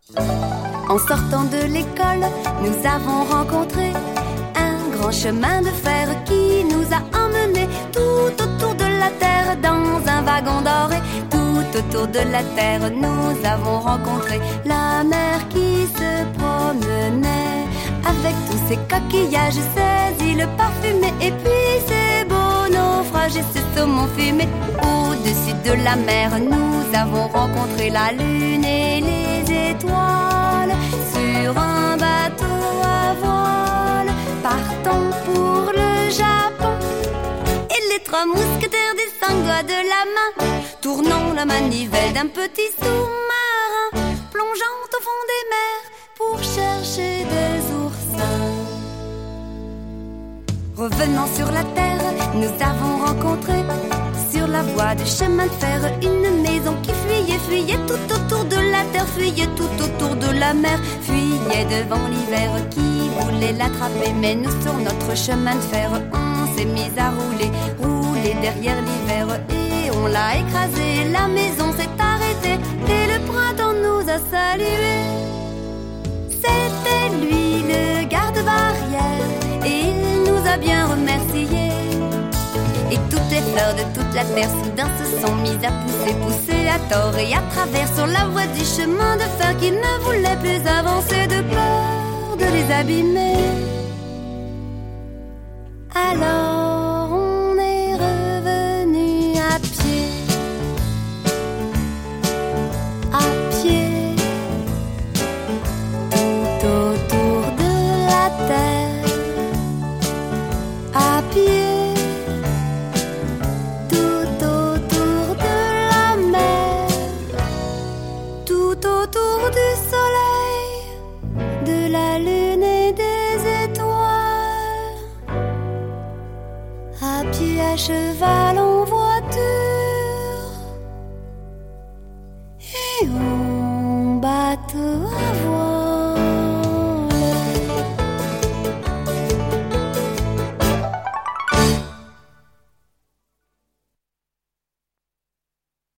En sortant de l'école, nous avons rencontré un grand chemin de fer qui nous a emmenés tout autour de la terre dans un wagon doré. Tout autour de la terre, nous avons rencontré la mer qui se promenait avec tous ses coquillages, ses îles parfumées et puis ses beaux naufrages et ses saumons fumés. Au-dessus de la mer, nous avons rencontré la lune et les étoiles sur un bateau à voile. Partons pour le Japon. Et les trois mousquetaires des 5 doigts de la main, tournant la manivelle d'un petit sous-marin, plongeant au fond des mers pour chercher des oursins. Revenant sur la terre, nous avons rencontré sur la voie du chemin de fer une maison qui fuyait tout autour de la terre, fuyait tout autour de la mer, fuyait devant l'hiver qui voulait l'attraper. Mais nous sur notre chemin de fer, on s'est mis à rouler derrière l'hiver et on l'a écrasé. La maison s'est arrêtée et le printemps nous a salués. C'était lui le garde-barrière et il nous a bien remerciés. Et toutes les fleurs de toute la terre soudain se sont mises à pousser à tort et à travers sur la voie du chemin de fer qu'ils ne voulaient plus avancer de peur de les abîmer. Alors on est revenu à pied, tout autour de la terre, à pied. Autour du soleil, de la lune et des étoiles, à pied, à cheval, en voiture et en bateau à voile.